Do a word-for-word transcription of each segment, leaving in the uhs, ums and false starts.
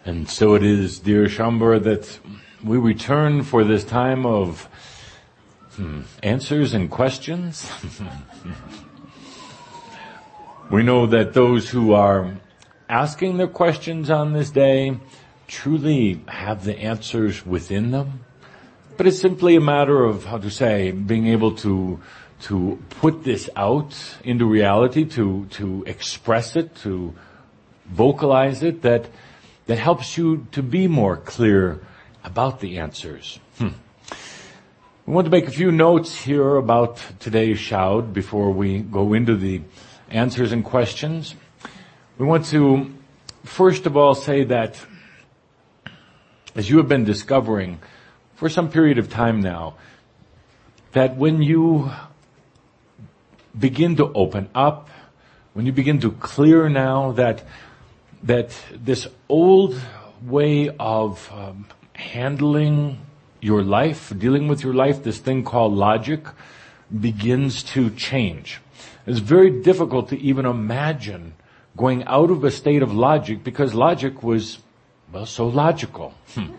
And so it is, dear Shambhara, that we return for this time of hmm, answers and questions. We know that those who are asking their questions on this day truly have the answers within them. But it's simply a matter of, how to say, being able to to put this out into reality, to to express it, to vocalize it, that that helps you to be more clear about the answers. Hmm. We want to make a few notes here about today's Shoud before we go into the answers and questions. We want to, first of all, say that as you have been discovering for some period of time now, that when you begin to open up, when you begin to clear now that that this old way of um, handling your life, dealing with your life, this thing called logic, begins to change. It's very difficult to even imagine going out of a state of logic because logic was, well, so logical.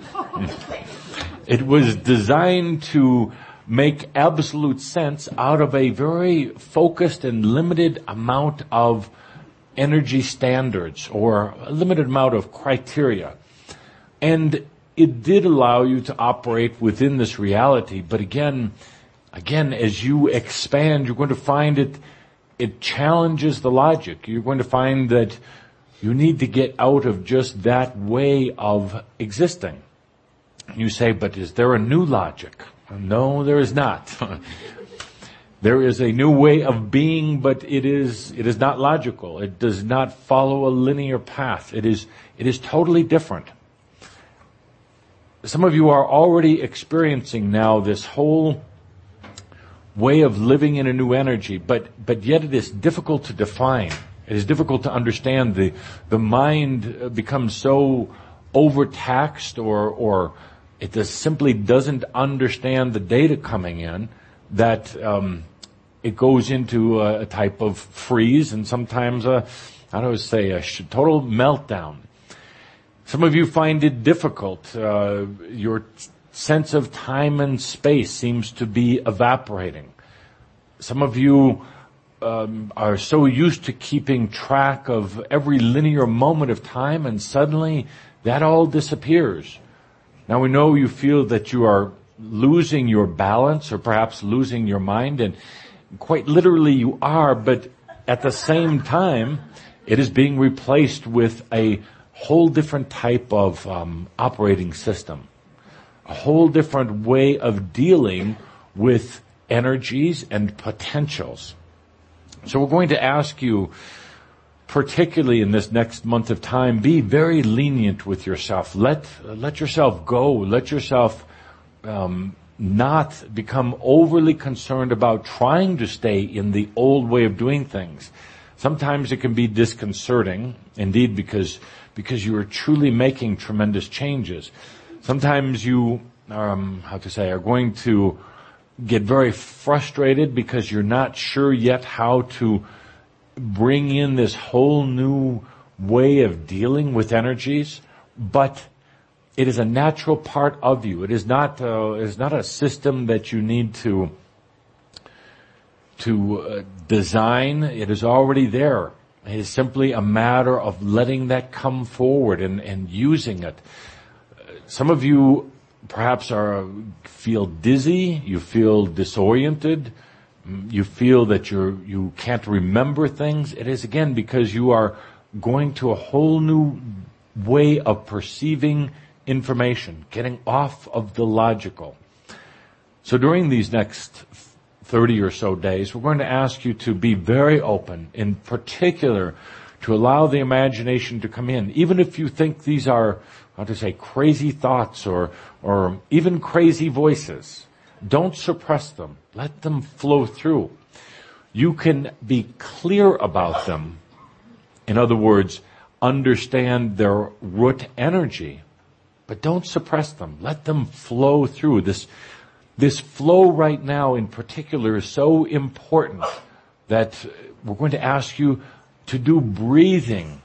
It was designed to make absolute sense out of a very focused and limited amount of energy standards or a limited amount of criteria. And it did allow you to operate within this reality. But again, again, as you expand, you're going to find it, it challenges the logic. You're going to find that you need to get out of just that way of existing. You say, but is there a new logic? No, there is not. There is a new way of being, but it is, it is not logical. It does not follow a linear path. It is, it is totally different. Some of you are already experiencing now this whole way of living in a new energy, but, but yet it is difficult to define. It is difficult to understand. The, the mind becomes so overtaxed or, or it just simply doesn't understand the data coming in that, um, it goes into a, a type of freeze and sometimes a, how do I say, a sh- total meltdown. Some of you find it difficult. Uh, your t- sense of time and space seems to be evaporating. Some of you um, are so used to keeping track of every linear moment of time and suddenly that all disappears. Now we know you feel that you are losing your balance or perhaps losing your mind, and quite literally you are, but at the same time, it is being replaced with a whole different type of um, operating system, a whole different way of dealing with energies and potentials. So we're going to ask you, particularly in this next month of time, be very lenient with yourself. Let let yourself go. Let yourself um, not become overly concerned about trying to stay in the old way of doing things. Sometimes it can be disconcerting, indeed, because because you are truly making tremendous changes. Sometimes you, um, how to say, are going to get very frustrated because you're not sure yet how to bring in this whole new way of dealing with energies, but it is a natural part of you. It is not, uh, it is not a system that you need to, to uh, design. It is already there. It is simply a matter of letting that come forward and, and using it. Some of you perhaps are, feel dizzy, you feel disoriented, you feel that you're, you can't remember things. It is again because you are going to a whole new way of perceiving information, getting off of the logical. So during these next thirty or so days, we're going to ask you to be very open, in particular, to allow the imagination to come in. Even if you think these are, how to say, crazy thoughts or, or even crazy voices, don't suppress them. Let them flow through. You can be clear about them. In other words, understand their root energy, but don't suppress them. Let them flow through. This, this flow right now in particular is so important that we're going to ask you to do breathing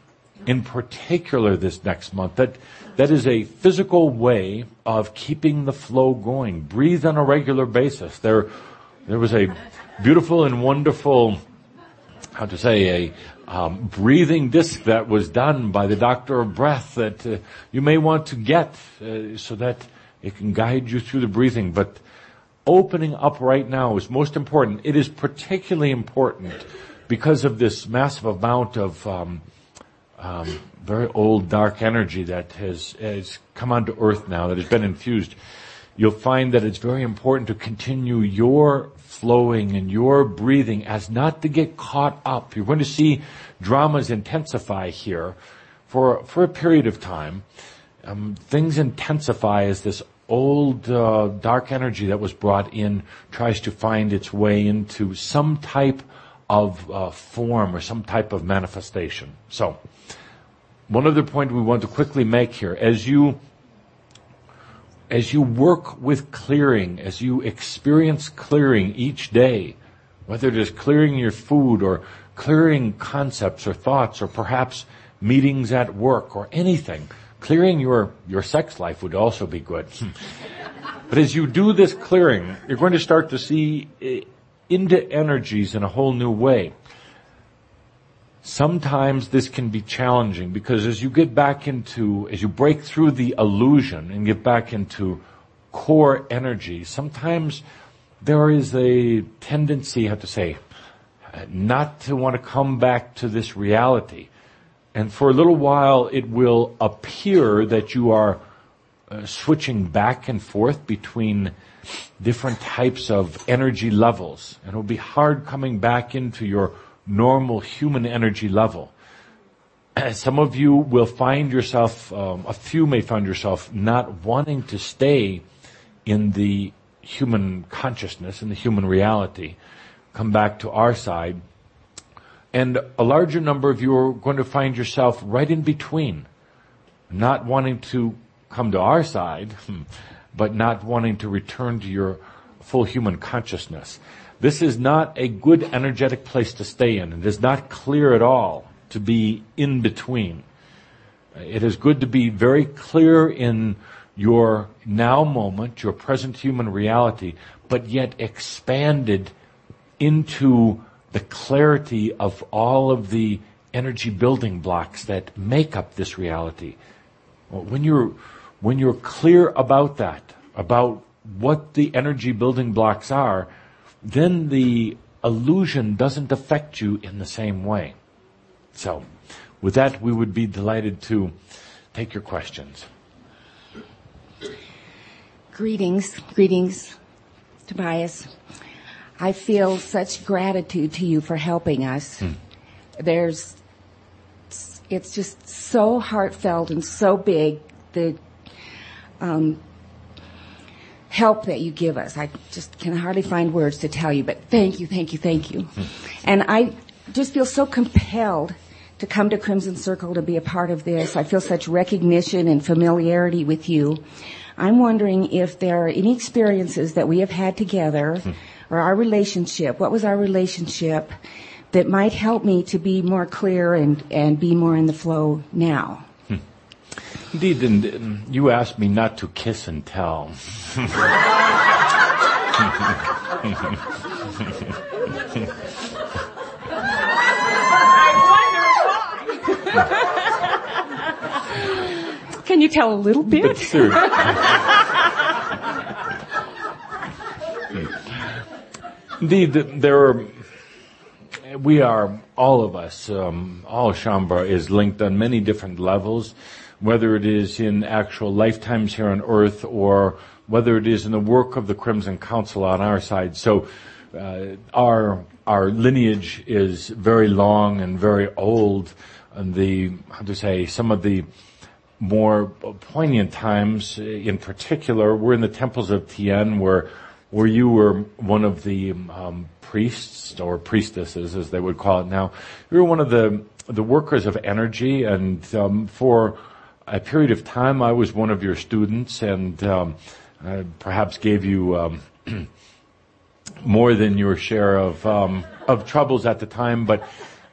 in particular this next month. That that is a physical way of keeping the flow going. Breathe on a regular basis. There, there was a beautiful and wonderful, how to say, a um, breathing disc that was done by the doctor of breath that uh, you may want to get uh, so that it can guide you through the breathing. But opening up right now is most important. It is particularly important because of this massive amount of um, um, very old dark energy that has, has come onto Earth now, that has been infused. You'll find that it's very important to continue your flowing and your breathing as not to get caught up. You're going to see dramas intensify here for for a period of time. Um, things intensify as this old uh, dark energy that was brought in tries to find its way into some type of uh, form or some type of manifestation. So, one other point we want to quickly make here, as you as you work with clearing, as you experience clearing each day, whether it is clearing your food or clearing concepts or thoughts or perhaps meetings at work or anything, clearing your, your sex life would also be good. But as you do this clearing, you're going to start to see into energies in a whole new way. Sometimes this can be challenging because as you get back into, as you break through the illusion and get back into core energy, sometimes there is a tendency, I have to say, not to want to come back to this reality. And for a little while, it will appear that you are uh, switching back and forth between different types of energy levels. And it will be hard coming back into your normal human energy level. Some of you will find yourself, um, a few may find yourself not wanting to stay in the human consciousness, in the human reality. Come back to our side. And a larger number of you are going to find yourself right in between, not wanting to come to our side, but not wanting to return to your full human consciousness. This is not a good energetic place to stay in. It is not clear at all to be in between. It is good to be very clear in your now moment, your present human reality, but yet expanded into the clarity of all of the energy building blocks that make up this reality. When you're, when you're clear about that, about what the energy building blocks are, then the illusion doesn't affect you in the same way. So, with that, we would be delighted to take your questions. Greetings, greetings, Tobias. I feel such gratitude to you for helping us. Hmm. There's, it's just so heartfelt and so big, the um, help that you give us. I just can hardly find words to tell you, but thank you, thank you, thank you. Hmm. And I just feel so compelled to come to Crimson Circle to be a part of this. I feel such recognition and familiarity with you. I'm wondering if there are any experiences that we have had together, hmm. or our relationship, what was our relationship, that might help me to be more clear and, and be more in the flow now. Hmm. Indeed, and you asked me not to kiss and tell. Can you tell a little bit? But seriously. Indeed, there are, we are, all of us, um, all Shaumbra is linked on many different levels, whether it is in actual lifetimes here on Earth or whether it is in the work of the Crimson Council on our side. So uh, our our lineage is very long and very old, and the, how to say, some of the more poignant times in particular were in the temples of Tien, where where you were one of the um, priests or priestesses, as they would call it now. You were one of the the workers of energy, and um, for a period of time, I was one of your students, and um, I perhaps gave you um, more than your share of um, of troubles at the time. But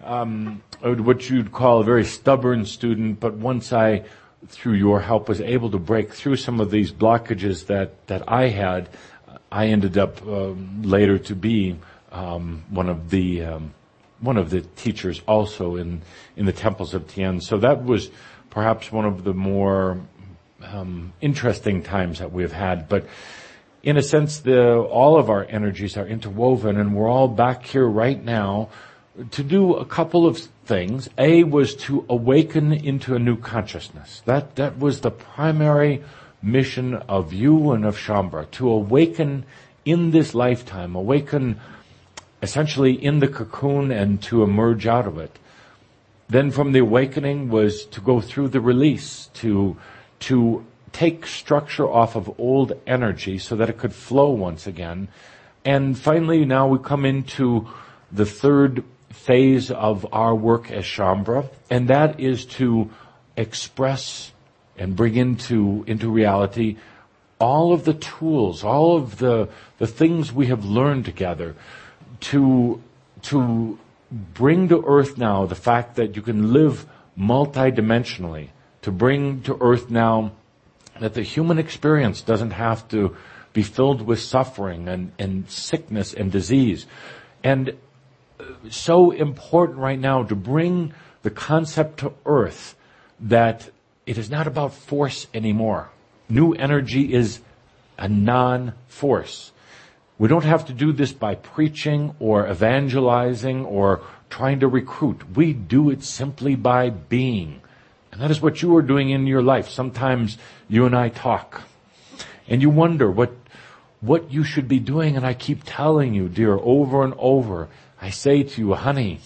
um, what you'd call a very stubborn student, but once I, through your help, was able to break through some of these blockages that, that I had, I ended up um, later to be um, one of the um, one of the teachers also in in the temples of Tien. So that was perhaps one of the more um, interesting times that we have had. But in a sense, the all of our energies are interwoven, and we're all back here right now to do a couple of things. A was to awaken into a new consciousness. That that was the primary mission of you and of Shaumbra, to awaken in this lifetime, awaken essentially in the cocoon and to emerge out of it. Then from the awakening was to go through the release, to to take structure off of old energy so that it could flow once again. And finally, now we come into the third phase of our work as Shaumbra, and that is to express and bring into into reality all of the tools, all of the the things we have learned together, to to bring to earth now the fact that you can live multidimensionally, to bring to earth now that the human experience doesn't have to be filled with suffering and, and sickness and disease. And so important right now to bring the concept to earth that it is not about force anymore. New energy is a non-force. We don't have to do this by preaching or evangelizing or trying to recruit. We do it simply by being. And that is what you are doing in your life. Sometimes you and I talk, and you wonder what what you should be doing, and I keep telling you, dear, over and over. I say to you, honey,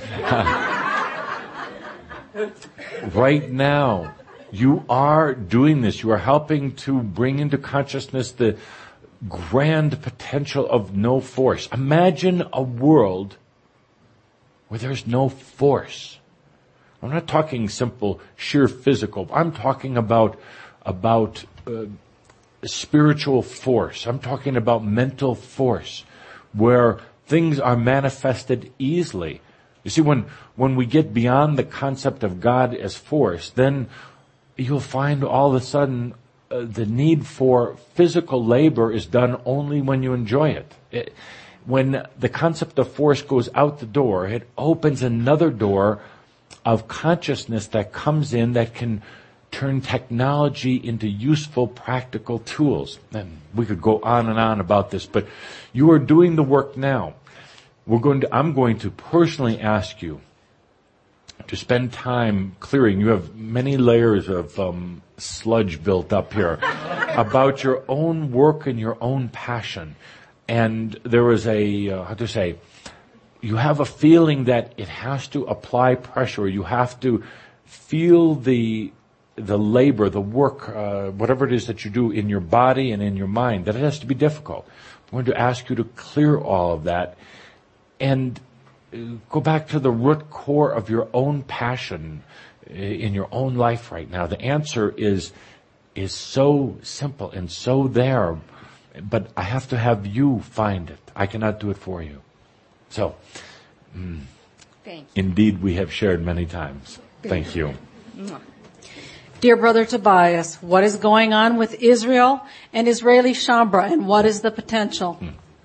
right now, you are doing this. You are helping to bring into consciousness the grand potential of no force. Imagine a world where there's no force. I'm not talking simple, sheer physical. I'm talking about about uh, spiritual force. I'm talking about mental force, where things are manifested easily. You see, when when we get beyond the concept of God as force, then you'll find all of a sudden uh, the need for physical labor is done only when you enjoy it. it. When the concept of force goes out the door, it opens another door of consciousness that comes in that can turn technology into useful, practical tools. And we could go on and on about this, but you are doing the work now. We're going to, I'm going to personally ask you to spend time clearing. You have many layers of um, sludge built up here about your own work and your own passion. And there is a, uh, how to say, you have a feeling that it has to apply pressure. You have to feel the the labor, the work, uh, whatever it is that you do in your body and in your mind, that it has to be difficult. I'm going to ask you to clear all of that and go back to the root core of your own passion in your own life right now. The answer is is so simple and so there, but I have to have you find it. I cannot do it for you. So, mm, Thank you. Indeed, we have shared many times. Thank, Thank you. you. Dear Brother Tobias, what is going on with Israel and Israeli Shaumbra, and what is the potential?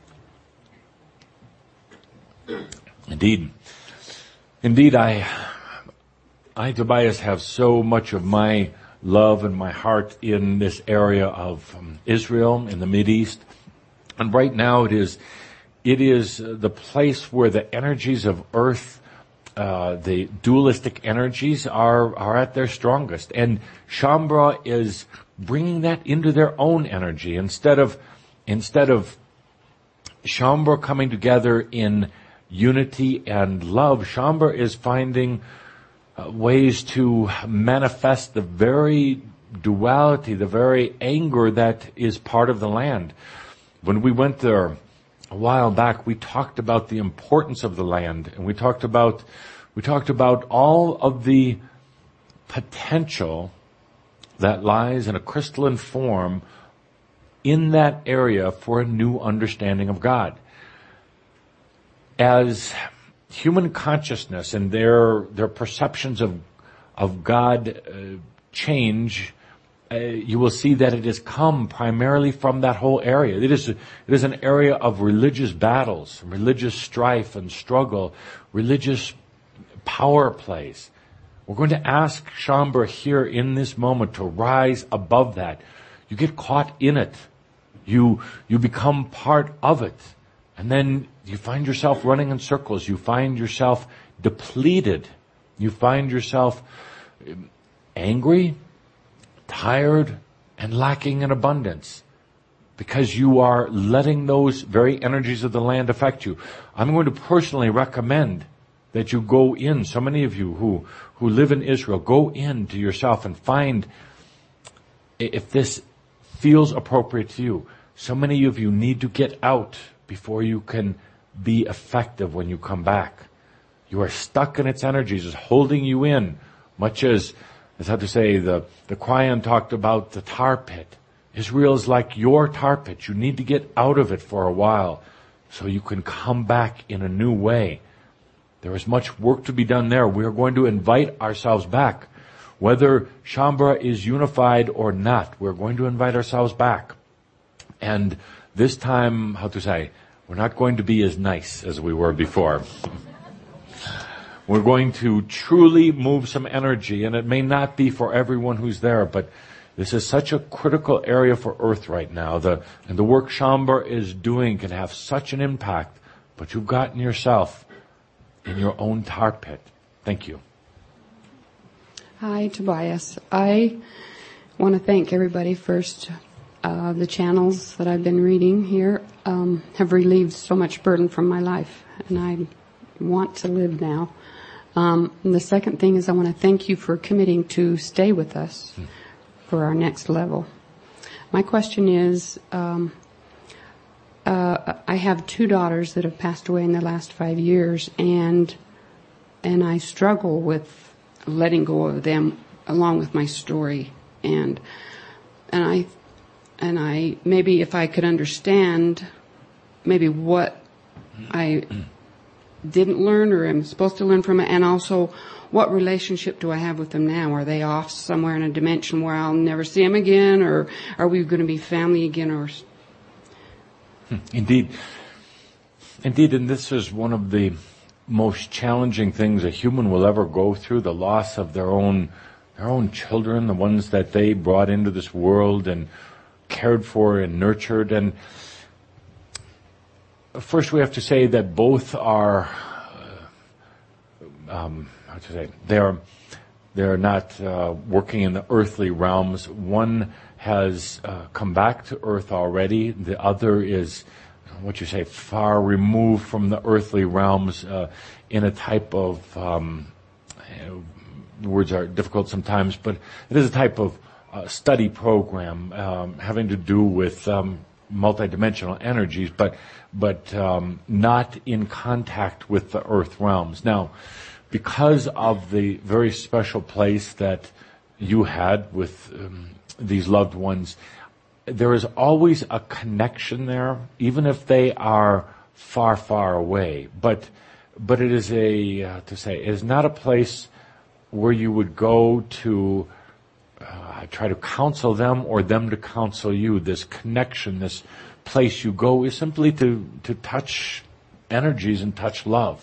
Mm. Indeed. Indeed, I, I, Tobias, have so much of my love and my heart in this area of um, Israel, in the Mideast. And right now it is, it is the place where the energies of earth, uh, the dualistic energies are, are at their strongest. And Shaumbra is bringing that into their own energy. Instead of, instead of Shaumbra coming together in unity and love, Shaumbra is finding uh, ways to manifest the very duality, the very anger that is part of the land. When we went there a while back, we talked about the importance of the land, and we talked about we talked about all of the potential that lies in a crystalline form in that area for a new understanding of God. As human consciousness and their their perceptions of of God uh, change, uh, you will see that it has come primarily from that whole area. It is a, it is an area of religious battles, religious strife and struggle, religious power plays. We're going to ask Shaumbra here in this moment to rise above that. You get caught in it. You you become part of it. And then you find yourself running in circles. You find yourself depleted. You find yourself angry, tired, and lacking in abundance because you are letting those very energies of the land affect you. I'm going to personally recommend that you go in, so many of you who, who live in Israel, go into yourself and find if this feels appropriate to you. So many of you need to get out before you can be effective when you come back. You are stuck in its energies. It's holding you in, much as, as how to say, the, the Quran talked about the tar pit. Israel is like your tar pit. You need to get out of it for a while so you can come back in a new way. There is much work to be done there. We are going to invite ourselves back. Whether Shaumbra is unified or not, we're going to invite ourselves back. And this time, how to say, we're not going to be as nice as we were before. We're going to truly move some energy, and it may not be for everyone who's there, but this is such a critical area for Earth right now. The, and the work Shaumbra is doing can have such an impact, but you've gotten yourself in your own tar pit. Thank you. Hi, Tobias. I want to thank everybody first. Uh, the channels that I've been reading here um, have relieved so much burden from my life, and I want to live now. Um, and the second thing is I want to thank you for committing to stay with us hmm. for our next level. My question is, um, uh, I have two daughters that have passed away in the last five years, and and I struggle with letting go of them along with my story, and and I. And I, maybe if I could understand maybe what I didn't learn or am supposed to learn from it, and also what relationship do I have with them now? Are they off somewhere in a dimension where I'll never see them again, or are we going to be family again? Or Indeed. Indeed, and this is one of the most challenging things a human will ever go through, the loss of their own, their own children, the ones that they brought into this world and cared for and nurtured. And first we have to say that both are, um, how to say, they're, they're not uh, working in the earthly realms. One has uh, come back to earth already. The other is, what you say, far removed from the earthly realms uh, in a type of, um, you know, words are difficult sometimes, but it is a type of Uh, study program um, having to do with um, multidimensional energies, but but um, not in contact with the earth realms. Now, because of the very special place that you had with um, these loved ones, there is always a connection there, even if they are far, far away. But but it is a uh, to say it is not a place where you would go to Uh, try to counsel them or them to counsel you. This connection, this place you go is simply to, to touch energies and touch love.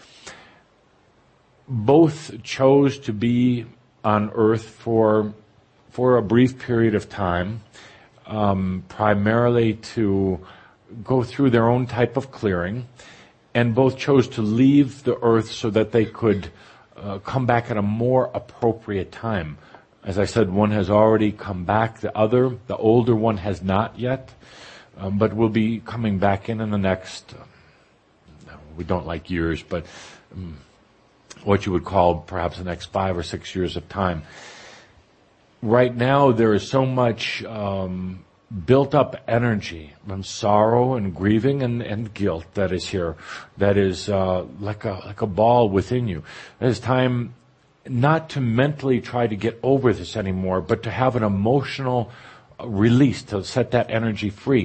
Both chose to be on earth for, for a brief period of time, um, primarily to go through their own type of clearing, and both chose to leave the earth so that they could uh, come back at a more appropriate time. As I said, one has already come back. The other, the older one, has not yet, um, but will be coming back in in the next, uh, we don't like years, but um, what you would call perhaps the next five or six years of time. Right now, there is so much um, built up energy and sorrow and grieving and, and guilt that is here, that is uh, like a like a ball within you. It is time not to mentally try to get over this anymore, but to have an emotional release, to set that energy free.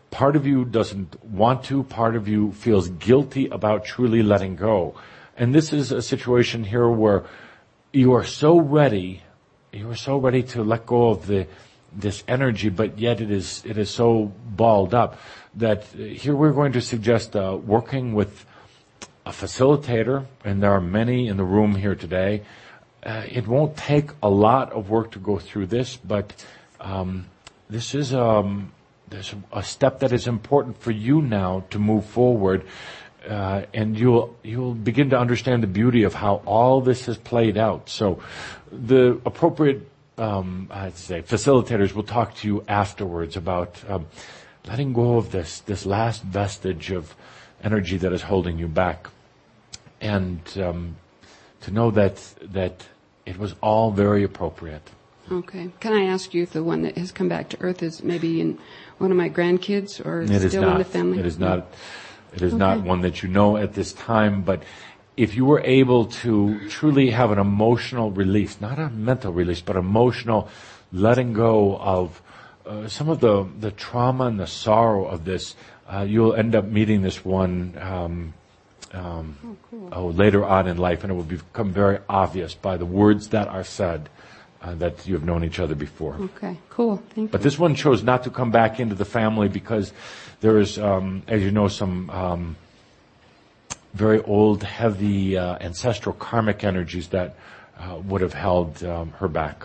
part of you doesn't want to, part of you feels guilty about truly letting go. And this is a situation here where you are so ready, you are so ready to let go of the this energy, but yet it is it is so balled up that here we're going to suggest uh, working with a facilitator, and there are many in the room here today. Uh, it won't take a lot of work to go through this, but um, this is um, there's a step that is important for you now to move forward, uh, and you'll you'll begin to understand the beauty of how all this has played out. So, the appropriate um, I'd say facilitators will talk to you afterwards about um, letting go of this this last vestige of energy that is holding you back, and um, to know that that it was all very appropriate. Okay. Can I ask you if the one that has come back to Earth is maybe in one of my grandkids, or It is still not. in the family? It is not. It is Okay. not one that you know at this time. But if you were able to truly have an emotional release, not a mental release, but emotional letting go of uh, some of the the trauma and the sorrow of this, uh, you'll end up meeting this one. Um, um, Oh, cool. oh, later on in life, and it will become very obvious by the words that are said uh, that you have known each other before. Okay, cool. Thank But you. this one chose not to come back into the family because there is, um, as you know, some um, very old, heavy uh, ancestral karmic energies that uh, would have held um, her back.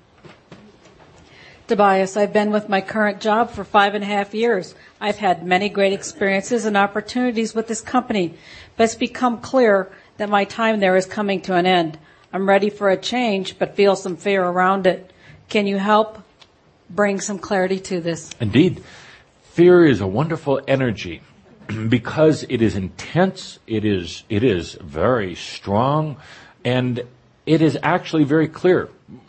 Tobias, I've been with my current job for five and a half years. I've had many great experiences and opportunities with this company, but it's become clear that my time there is coming to an end. I'm ready for a change, but feel some fear around it. Can you help bring some clarity to this? Indeed, fear is a wonderful energy because it is intense, it is, it is very strong, and it is actually very clear.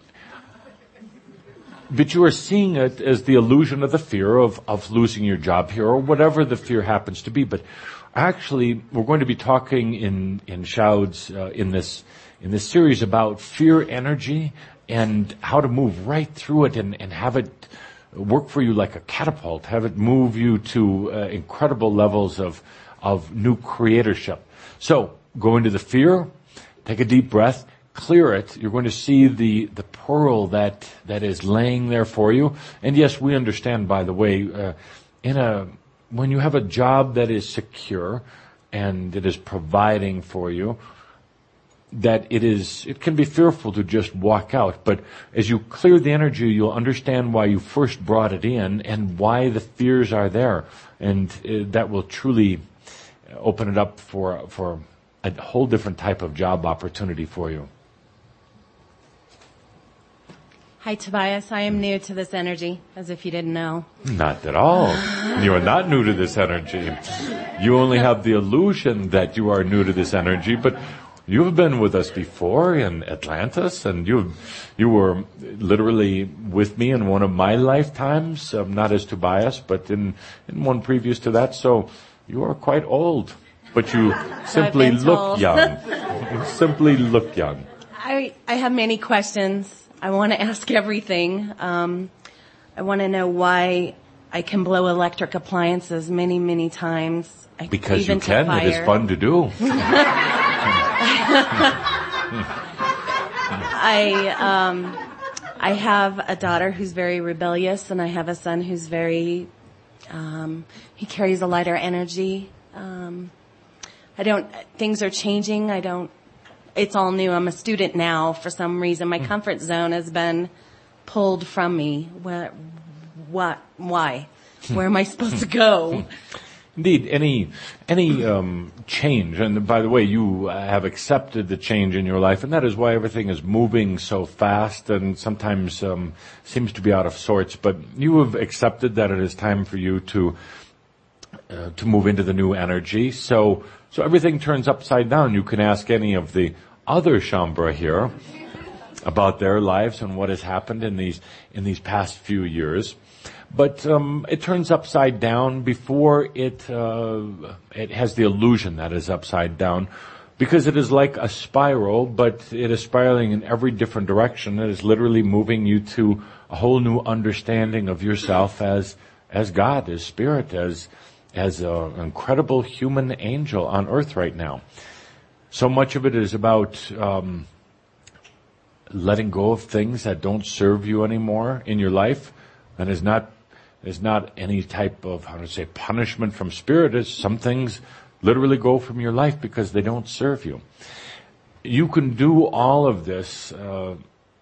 But you are seeing it as the illusion of the fear of, of losing your job here, or whatever the fear happens to be. But actually, we're going to be talking in, in Shouds, uh, in this, in this series about fear energy and how to move right through it and, and have it work for you like a catapult, have it move you to uh, incredible levels of, of new creatorship. So, go into the fear, take a deep breath, clear it. You're going to see the, the pearl that, that is laying there for you. And yes, we understand, by the way, uh, in a, when you have a job that is secure and it is providing for you, that it is, it can be fearful to just walk out. But as you clear the energy, you'll understand why you first brought it in and why the fears are there. And uh, that will truly open it up for, for a whole different type of job opportunity for you. Hi, Tobias. I am new to this energy, as if you didn't know. Not at all. You are not new to this energy. You only have the illusion that you are new to this energy, but you have been with us before in Atlantis, and you you were literally with me in one of my lifetimes, um, not as Tobias, but in, in one previous to that, so you are quite old, but you simply been look told. young. You simply look young. I, I have many questions. I want to ask everything. Um, I want to know why I can blow electric appliances many, many times. I, Because even you can. to fire. It is fun to do. I um, I have a daughter who's very rebellious, and I have a son who's very um, he carries a lighter energy. Um, I don't. Things are changing. I don't. It's all new. I'm a student now. For some reason, my comfort zone has been pulled from me. What? What? Why? Where am I supposed to go? Indeed, any any um, change, and by the way, you have accepted the change in your life, and that is why everything is moving so fast and sometimes um, seems to be out of sorts. But you have accepted that it is time for you to uh, to move into the new energy. So so everything turns upside down. You can ask any of the other Shaumbra here about their lives and what has happened in these in these past few years. But um, it turns upside down before it uh, it has the illusion that is upside down, because it is like a spiral, but it is spiraling in every different direction. It is literally moving you to a whole new understanding of yourself as as God, as Spirit, as as an incredible human angel on earth right now. So much of it is about um, letting go of things that don't serve you anymore in your life, and is not is not any type of, how to say, punishment from Spirit. It's some things literally go from your life because they don't serve you. You can do all of this uh,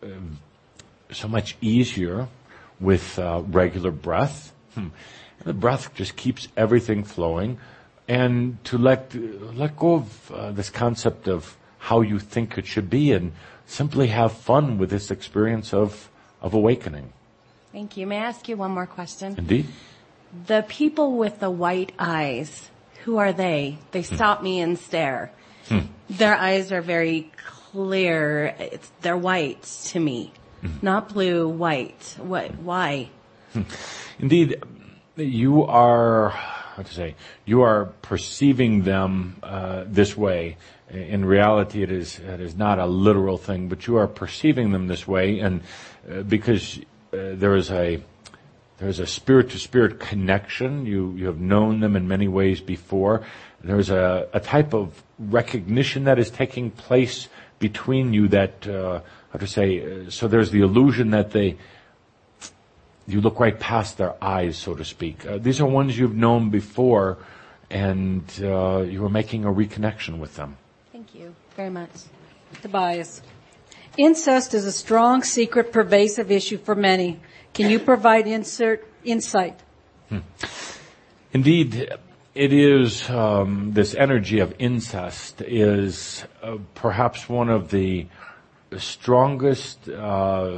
so much easier with uh, regular breath. Hmm. The breath just keeps everything flowing, and to let let go of uh, this concept of how you think it should be, and simply have fun with this experience of of awakening. Thank you. May I ask you one more question? Indeed. The people with the white eyes, who are they? They stop me and stare. Hmm. Their eyes are very clear. It's, they're white to me, mm. not blue, white. What? Why? Hmm. Indeed, you are, how to say, you are perceiving them uh, this way. In reality, it is it is not a literal thing, but you are perceiving them this way, and uh, because uh, there is a there is a spirit-to-spirit connection. You you have known them in many ways before. There's a, a type of recognition that is taking place between you that, uh, how to say, uh, so there's the illusion that they, you look right past their eyes, so to speak. Uh, these are ones you've known before, and uh, you are making a reconnection with them. Thank you very much. Tobias. Incest is a strong, secret, pervasive issue for many. Can you provide insert insight? Hmm. Indeed, it is, um, this energy of incest is uh, perhaps one of the strongest uh,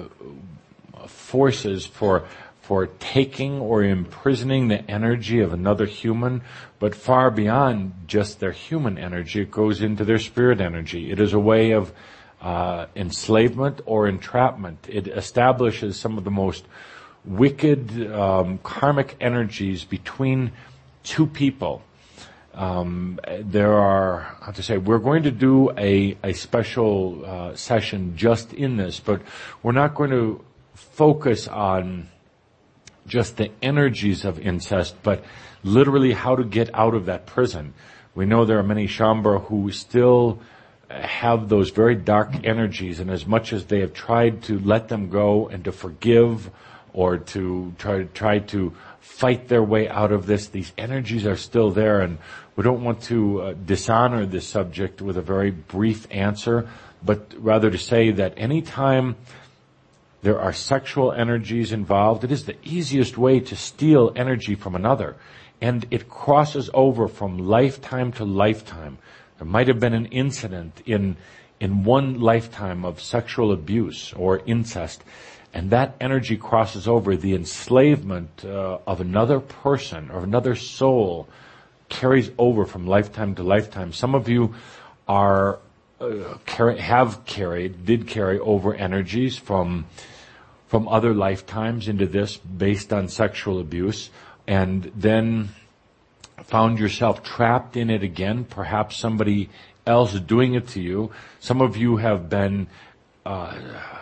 forces for for taking or imprisoning the energy of another human, but far beyond just their human energy. It goes into their spirit energy. It is a way of uh, enslavement or entrapment. It establishes some of the most wicked um, karmic energies between two people. Um, there are, how to say, we're going to do a, a special uh, session just in this, but we're not going to focus on just the energies of incest, but literally how to get out of that prison. We know there are many Shaumbra who still have those very dark energies, and as much as they have tried to let them go and to forgive or to try, try to fight their way out of this, these energies are still there, and we don't want to uh, dishonor this subject with a very brief answer, but rather to say that any time there are sexual energies involved, it is the easiest way to steal energy from another. And it crosses over from lifetime to lifetime. There might have been an incident in in one lifetime of sexual abuse or incest, and that energy crosses over. The enslavement uh, of another person or another soul carries over from lifetime to lifetime. Some of you are uh, carry, have carried, did carry over energies from from other lifetimes into this based on sexual abuse, and then found yourself trapped in it again, perhaps somebody else doing it to you. Some of you have been uh,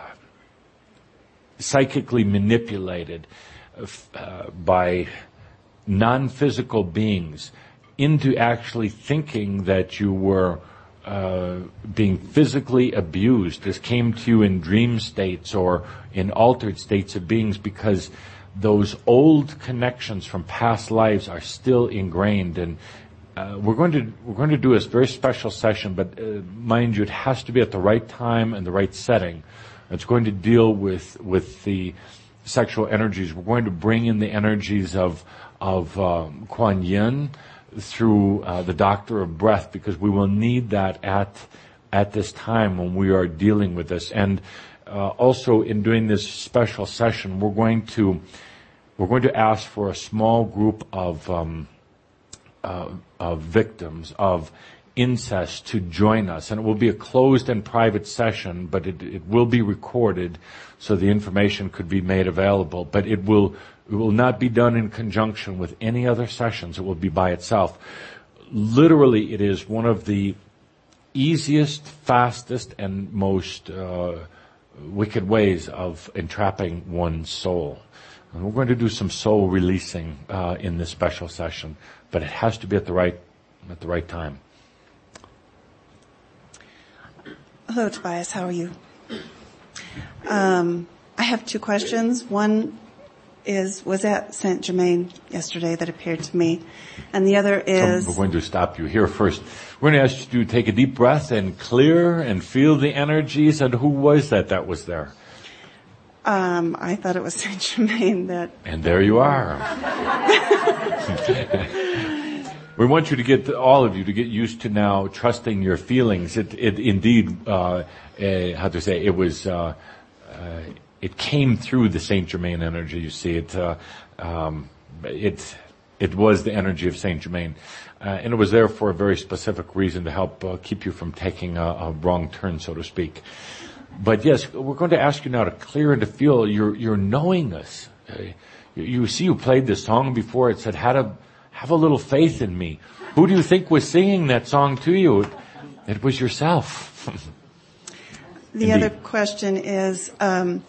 psychically manipulated uh, by non-physical beings into actually thinking that you were uh, being physically abused. This came to you in dream states or in altered states of beings because those old connections from past lives are still ingrained. And uh, we're going to we're going to do a very special session, but uh, mind you, it has to be at the right time and the right setting. It's going to deal with with the sexual energies. We're going to bring in the energies of of um, Kuan Yin through uh, the Doctor of Breath, because we will need that at at this time when we are dealing with this. And uh, also in doing this special session, we're going to we're going to ask for a small group of um, uh, of victims of incest to join us, and it will be a closed and private session, but it, it will be recorded so the information could be made available. But it will it will not be done in conjunction with any other sessions. It will be by itself. Literally, it is one of the easiest, fastest, and most uh, wicked ways of entrapping one's soul. And we're going to do some soul releasing uh, in this special session, but it has to be at the right at the right time. Hello, Tobias. How are you? Um, I have two questions. One is, was at Saint Germain yesterday that appeared to me, and the other is... So we're going to stop you here first. We're going to ask you to take a deep breath and clear and feel the energies. And who was that that was there? Um, I thought it was Saint Germain that... And there you are. We want you to get, all of you, to get used to now trusting your feelings. It, it indeed, uh, uh, how to say, it was, uh, uh, it came through the Saint Germain energy. You see, it, uh, um, it, it was the energy of Saint Germain, uh, and it was there for a very specific reason to help uh, keep you from taking a, a wrong turn, so to speak. But yes, we're going to ask you now to clear and to feel your your knowingness. Uh, you, you see, you played this song before. It said, "Had a have a little faith in me." Who do you think was singing that song to you? It, it was yourself. The Indeed. Other question is um,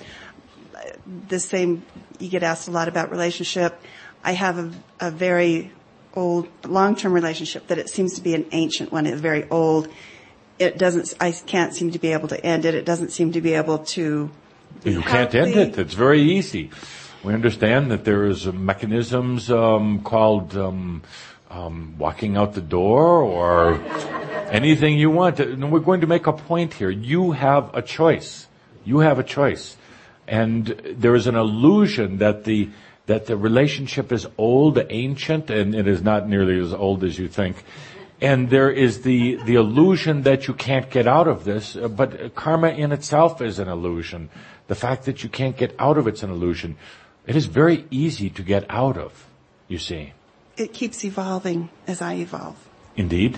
the same. You get asked a lot about relationship. I have a, a very old, long-term relationship that it seems to be an ancient one. It's very old. It doesn't, I can't seem to be able to end it. It doesn't seem to be able to be You healthy. can't end it. It's very easy. We understand that there is mechanisms um, called um, um, walking out the door or anything you want. And we're going to make a point here. You have a choice. You have a choice. And there is an illusion that the that the relationship is old, ancient, and it is not nearly as old as you think. And there is the, the illusion that you can't get out of this, but karma in itself is an illusion. The fact that you can't get out of it's an illusion. It is very easy to get out of, you see. It keeps evolving as I evolve. Indeed.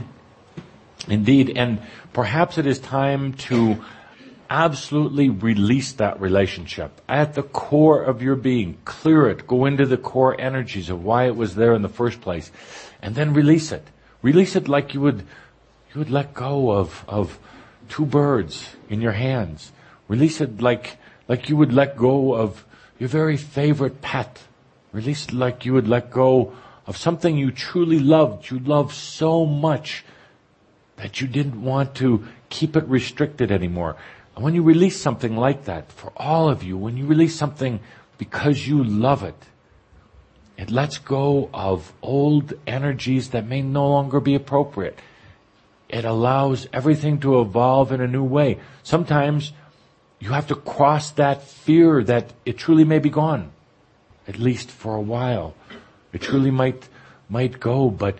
Indeed. And perhaps it is time to absolutely release that relationship at the core of your being. Clear it. Go into the core energies of why it was there in the first place. And then release it. Release it like you would, you would let go of, of two birds in your hands. Release it like, like you would let go of your very favorite pet. Release it like you would let go of something you truly loved. You loved so much that you didn't want to keep it restricted anymore. And when you release something like that, for all of you, when you release something because you love it, it lets go of old energies that may no longer be appropriate. It allows everything to evolve in a new way. Sometimes you have to cross that fear that it truly may be gone, at least for a while. It truly might might go, but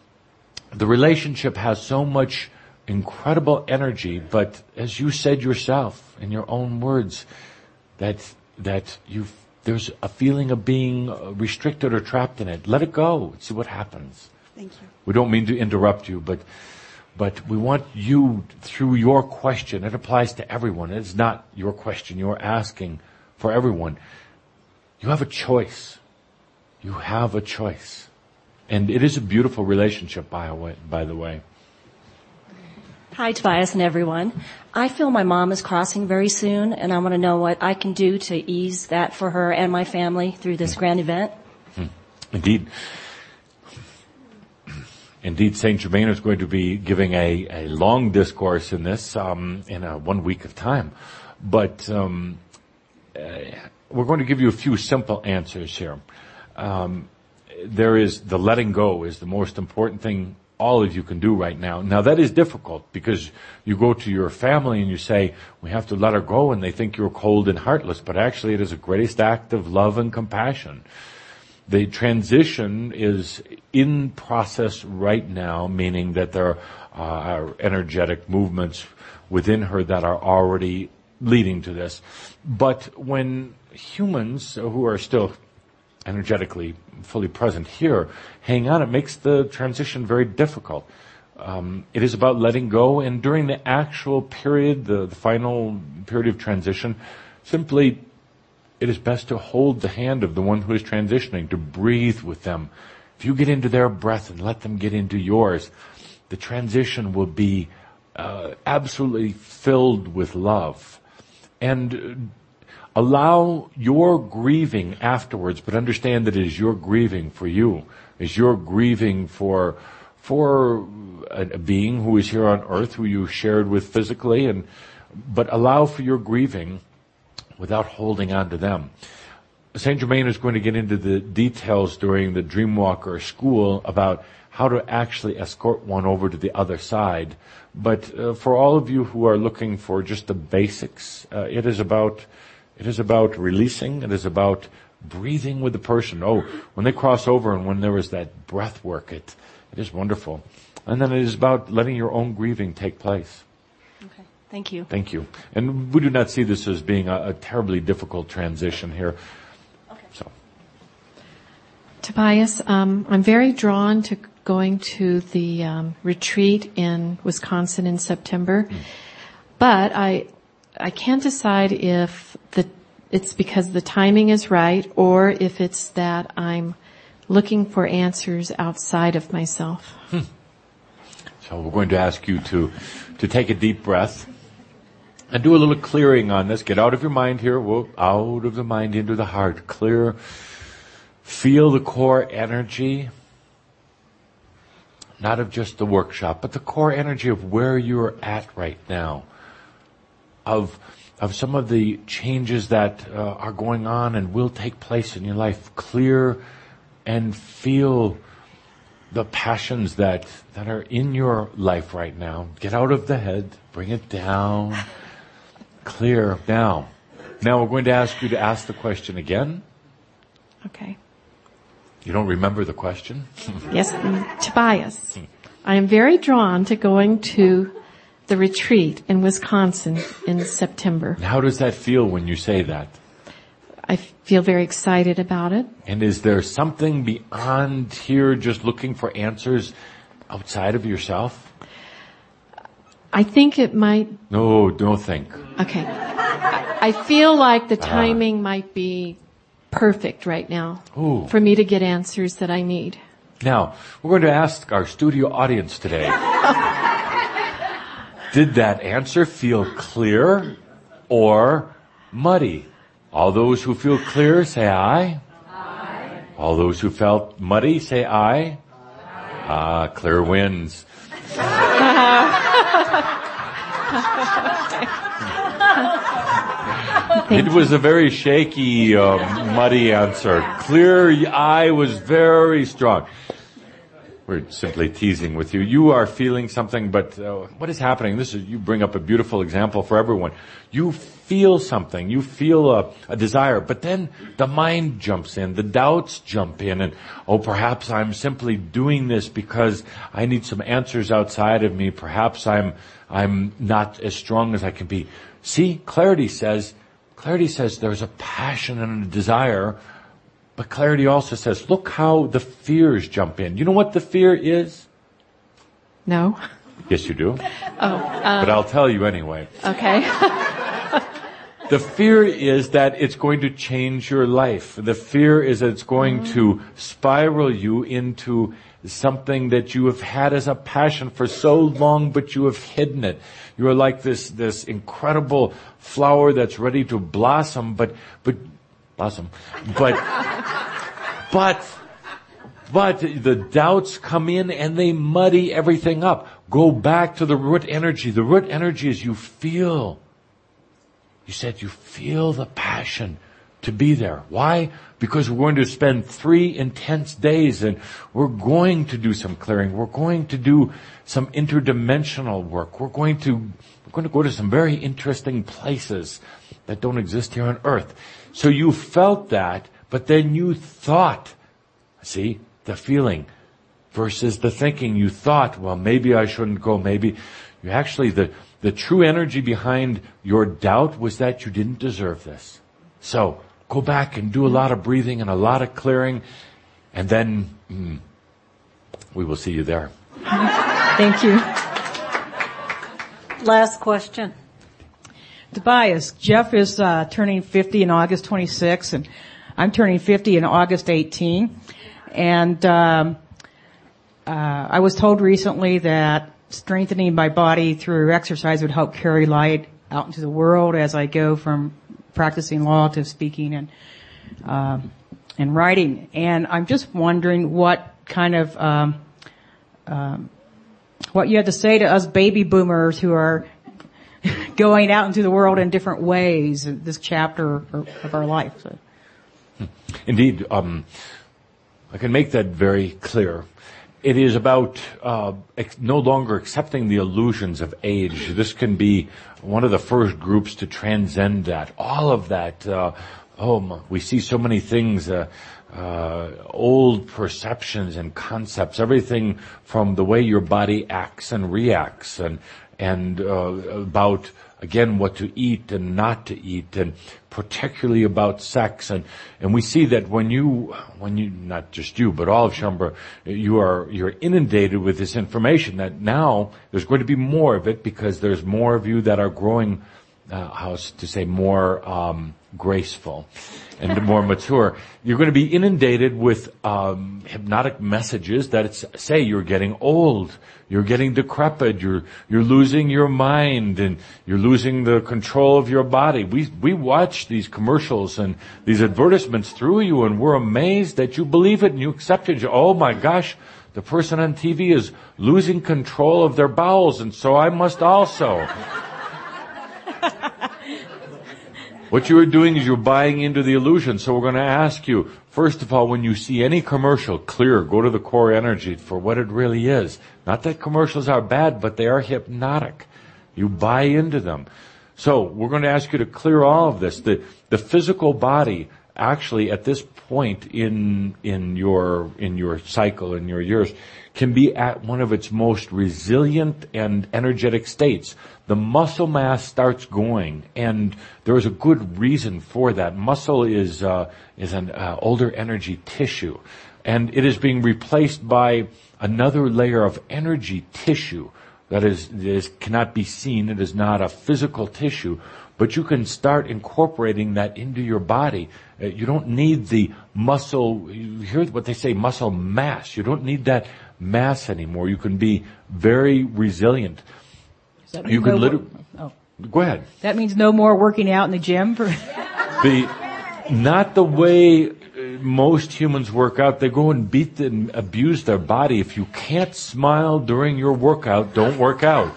the relationship has so much incredible energy. But as you said yourself in your own words, that that you've there's a feeling of being restricted or trapped in it. Let it go. See what happens. Thank you. We don't mean to interrupt you, but but we want you, through your question, it applies to everyone. It's not your question. You're asking for everyone. You have a choice. You have a choice. And it is a beautiful relationship, by, by the way. Hi, Tobias and everyone. I feel my mom is crossing very soon, and I want to know what I can do to ease that for her and my family through this grand event. Indeed. Indeed, Saint Germain is going to be giving a, a long discourse in this um, in a one week of time. But um, uh, we're going to give you a few simple answers here. Um, there is the letting go is the most important thing all of you can do right now. Now that is difficult because you go to your family and you say, we have to let her go, and they think you're cold and heartless, but actually it is a greatest act of love and compassion. The transition is in process right now, meaning that there are energetic movements within her that are already leading to this. But when humans who are still energetically fully present here hang on, it makes the transition very difficult. Um, it is about letting go, and during the actual period, the, the final period of transition, simply it is best to hold the hand of the one who is transitioning, to breathe with them. If you get into their breath and let them get into yours, the transition will be uh, absolutely filled with love. And Allow your grieving afterwards, but understand that it is your grieving for you. It's your grieving for for a, a being who is here on earth, who you shared with physically, and but allow for your grieving without holding on to them. Saint Germain is going to get into the details during the Dreamwalker school about how to actually escort one over to the other side. But uh, for all of you who are looking for just the basics, uh, it is about it is about releasing. It is about breathing with the person. Oh, when they cross over and when there is that breath work, it it is wonderful. And then it is about letting your own grieving take place. Okay, thank you. Thank you. And we do not see this as being a, a terribly difficult transition here. Okay. So, Tobias, um, I'm very drawn to going to the um, retreat in Wisconsin in September, mm. but I I can't decide if the it's because the timing is right or if it's that I'm looking for answers outside of myself. Hmm. So we're going to ask you to to take a deep breath and do a little clearing on this. Get out of your mind here. Whoa, out of the mind into the heart. Clear. Feel the core energy. Not of just the workshop, but the core energy of where you're at right now. Of of some of the changes that uh, are going on and will take place in your life. Clear and feel the passions that, that are in your life right now. Get out of the head. Bring it down. Clear. Now, now we're going to ask you to ask the question again. Okay. You don't remember the question? Yes, Tobias. I am very drawn to going to the retreat in Wisconsin in September. How does that feel when you say that? I feel very excited about it. And is there something beyond here just looking for answers outside of yourself? I think it might... No, don't think. Okay. I feel like the timing uh. might be perfect right now Ooh. For me to get answers that I need. Now, we're going to ask our studio audience today. Did that answer feel clear or muddy? All those who feel clear, say aye. Aye. All those who felt muddy, say aye. Ah, clear wins. It was a very shaky, uh, muddy answer. Clear eye was very strong. We're simply teasing with you. You are feeling something, but uh, what is happening? This is, you bring up a beautiful example for everyone. You feel something. You feel a, a desire, but then the mind jumps in. The doubts jump in, and, oh, perhaps I'm simply doing this because I need some answers outside of me. Perhaps I'm, I'm not as strong as I can be. See, clarity says, clarity says there's a passion and a desire. But clarity also says, look how the fears jump in. You know what the fear is? No. Yes, you do. Oh. Um, but I'll tell you anyway. Okay. The fear is that it's going to change your life. The fear is that it's going mm. to spiral you into something that you have had as a passion for so long, but you have hidden it. You are like this, this incredible flower that's ready to blossom, but, but, blossom, but, but, but the doubts come in and they muddy everything up. Go back to the root energy. The root energy is you feel. You said you feel the passion to be there. Why? Because we're going to spend three intense days and we're going to do some clearing. We're going to do some interdimensional work. We're going to, we're going to go to some very interesting places that don't exist here on earth. So you felt that, but then you thought, see, the feeling versus the thinking. You thought, well, maybe I shouldn't go, maybe. You actually, the, the true energy behind your doubt was that you didn't deserve this. So go back and do a lot of breathing and a lot of clearing, and then mm, we will see you there. Thank you. Last question. Tobias, Jeff is uh, turning fifty in August twenty-sixth, and I'm turning fifty in August eighteenth. And um, uh, I was told recently that strengthening my body through exercise would help carry light out into the world as I go from practicing law to speaking and uh, and writing. And I'm just wondering what kind of um, um, what you have to say to us baby boomers who are going out into the world in different ways in this chapter of our life. So. Indeed, um, I can make that very clear. It is about uh, ex- no longer accepting the illusions of age. This can be one of the first groups to transcend that. All of that. Uh, oh, we see so many things. Uh, uh, old perceptions and concepts. Everything from the way your body acts and reacts, and and uh, about again what to eat and not to eat, and particularly about sex. And, and we see that when you, when you, not just you, but all of Shaumbra, you are, you're inundated with this information that now there's going to be more of it because there's more of you that are growing, uh, how to say, more, um, graceful and more mature. You're going to be inundated with, um, hypnotic messages that it's, say you're getting old. You're getting decrepit. You're, you're losing your mind and you're losing the control of your body. We, we watch these commercials and these advertisements through you, and we're amazed that you believe it and you accept it. You, oh my gosh, the person on T V is losing control of their bowels, and so I must also. What you are doing is you're buying into the illusion. So we're going to ask you, first of all, when you see any commercial, clear, go to the core energy for what it really is. Not that commercials are bad, but they are hypnotic. You buy into them. So we're going to ask you to clear all of this. The, the physical body, actually, at this point in, in your, in your cycle, in your years, can be at one of its most resilient and energetic states. The muscle mass starts going, and there is a good reason for that. Muscle is uh, is an uh, older energy tissue, and it is being replaced by another layer of energy tissue that is, is cannot be seen. It is not a physical tissue, but you can start incorporating that into your body. Uh, you don't need the muscle. You hear what they say, muscle mass. You don't need that mass anymore. You can be very resilient. You could no literally. Oh. Go ahead. That means no more working out in the gym. For the not the way most humans work out. They go and beat and abuse their body. If you can't smile during your workout, don't work out.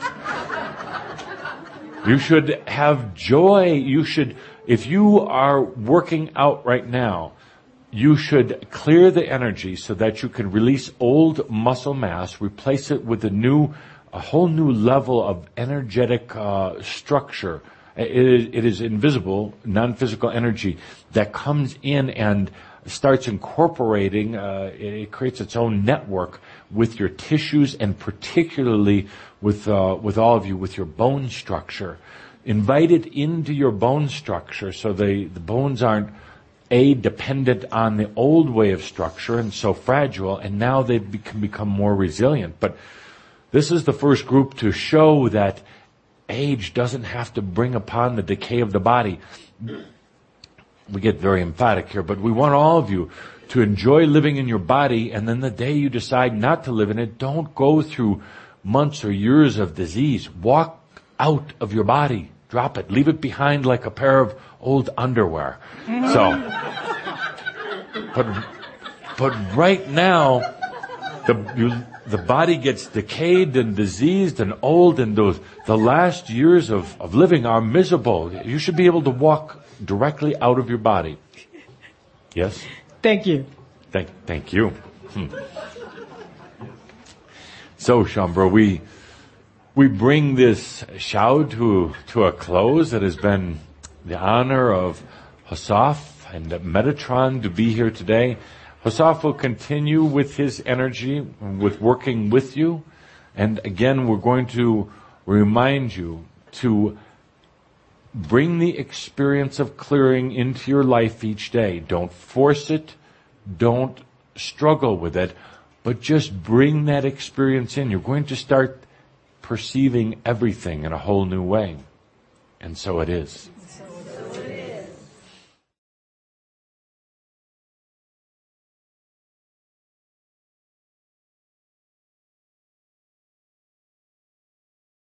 You should have joy. You should, if you are working out right now, you should clear the energy so that you can release old muscle mass, replace it with a new, a whole new level of energetic uh, structure. It is, it is invisible, non-physical energy that comes in and starts incorporating, uh, it creates its own network with your tissues, and particularly with uh, with all of you, with your bone structure. Invite it into your bone structure so the, the bones aren't, A, dependent on the old way of structure and so fragile, and now they be, can become more resilient. But this is the first group to show that age doesn't have to bring upon the decay of the body. We get very emphatic here, but we want all of you to enjoy living in your body, and then the day you decide not to live in it, don't go through months or years of disease. Walk out of your body. Drop it. Leave it behind like a pair of old underwear. So, but, but right now, the, you, the body gets decayed and diseased and old, and those, the last years of, of living are miserable. You should be able to walk directly out of your body. Yes? Thank you. Thank, thank you. Hmm. So, Shaumbra, we, we bring this show to, to a close. It has been the honor of Hosaf and Metatron to be here today. Hosaf will continue with his energy, with working with you. And again, we're going to remind you to bring the experience of clearing into your life each day. Don't force it. Don't struggle with it. But just bring that experience in. You're going to start perceiving everything in a whole new way. And so it is.